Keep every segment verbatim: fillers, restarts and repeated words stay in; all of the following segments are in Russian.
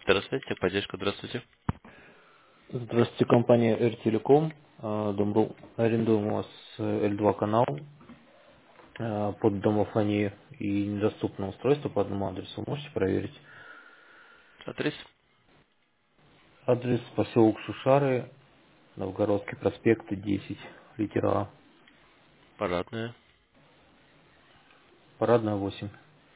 Здравствуйте, поддержка, здравствуйте. Здравствуйте, компания R-Telecom. А, Дом.ру. Арендуем у вас э, L два канал а, под домофонию и недоступное устройство по одному адресу. Можете проверить? Адрес Адрес поселок Шушары, Новгородский проспект десять, литера А, парадная. Парадная восемь.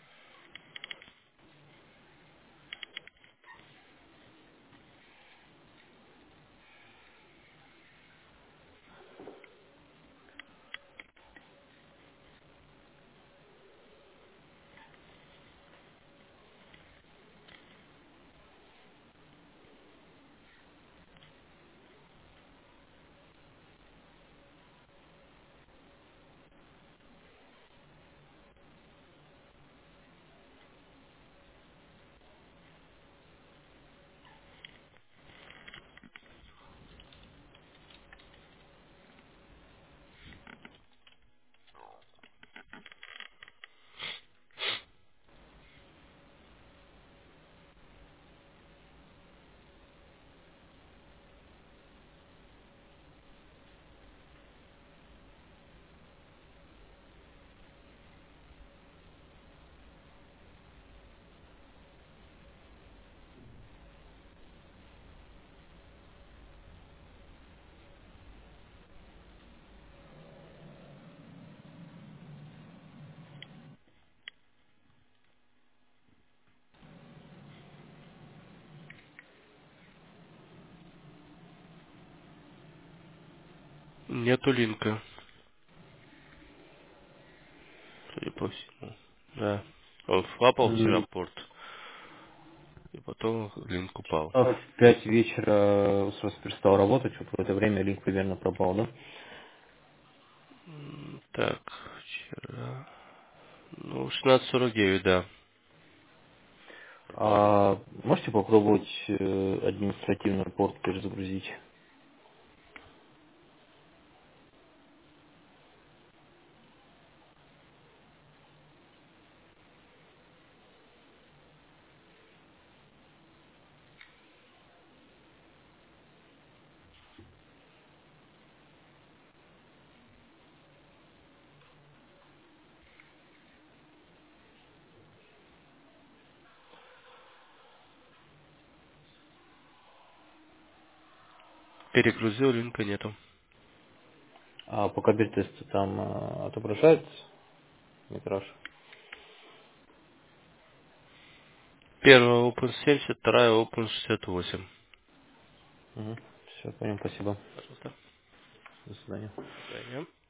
Нету линка, судя по всему. Да. Он флапал вчера М, порт, и потом линк упал. а В пять вечера устройство перестало работать, вот в это время линк примерно пропал, да? М, Так, вчера... Ну, шестнадцать сорок девять, да. А можете попробовать э, административный порт перезагрузить? Перегрузил, линка нету. А по кабель-тесту там э, отображается метраж? Первая Open семьдесят, вторая Open шестьдесят восемь. Угу. Все, понял, спасибо. Пожалуйста. До свидания. До свидания.